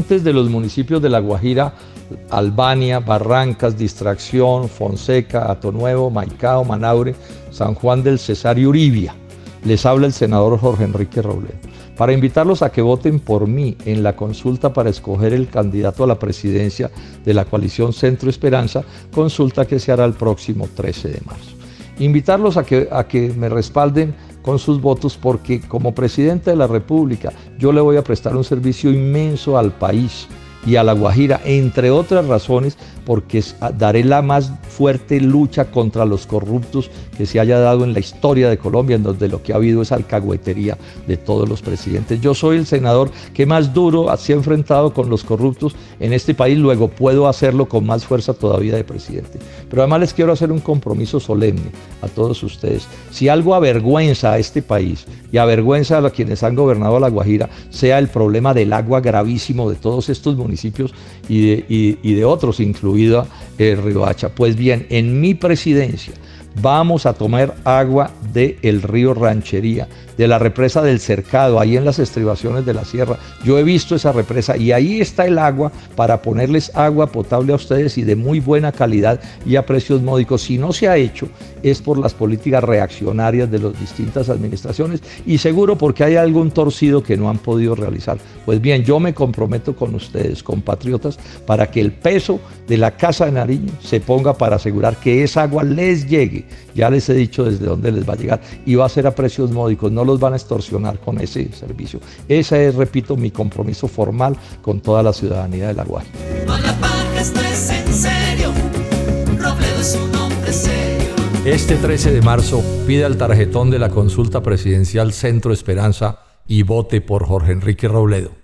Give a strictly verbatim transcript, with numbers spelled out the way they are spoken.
de los municipios de La Guajira, Albania, Barrancas, Distracción, Fonseca, Atonuevo, Maicao, Manaure, San Juan del Cesar y Uribia. Les habla el senador Jorge Enrique Robledo, para invitarlos a que voten por mí en la consulta para escoger el candidato a la presidencia de la coalición Centro Esperanza, consulta que se hará el próximo trece de marzo. Invitarlos a que, a que me respalden con sus votos, porque como presidente de la República yo le voy a prestar un servicio inmenso al país y a La Guajira, entre otras razones, porque daré la más fuerte lucha contra los corruptos que se haya dado en la historia de Colombia, en donde lo que ha habido es alcahuetería de todos los presidentes. Yo soy el senador que más duro se ha enfrentado con los corruptos en este país, luego puedo hacerlo con más fuerza todavía de presidente. Pero además les quiero hacer un compromiso solemne a todos ustedes. Si algo avergüenza a este país y avergüenza a quienes han gobernado La Guajira, sea el problema del agua gravísimo de todos estos municipios y de, y, y de otros, incluida el río Hacha. Pues bien, en mi presidencia vamos a tomar agua del río Ranchería, de la represa del Cercado, ahí en las estribaciones de la sierra. Yo he visto esa represa y ahí está el agua para ponerles agua potable a ustedes y de muy buena calidad y a precios módicos. Si no se ha hecho, es por las políticas reaccionarias de las distintas administraciones y seguro porque hay algún torcido que no han podido realizar. Pues bien, yo me comprometo con ustedes, compatriotas, para que el peso de la Casa de Nariño se ponga para asegurar que esa agua les llegue. Ya les he dicho desde dónde les va a llegar y va a ser a precios módicos, no los van a extorsionar con ese servicio. Ese es, repito, mi compromiso formal con toda la ciudadanía de La Guajira. No la paja, esto es en serio. Robledo es un hombre serio. Este trece de marzo pide al tarjetón de la consulta presidencial Centro Esperanza y vote por Jorge Enrique Robledo.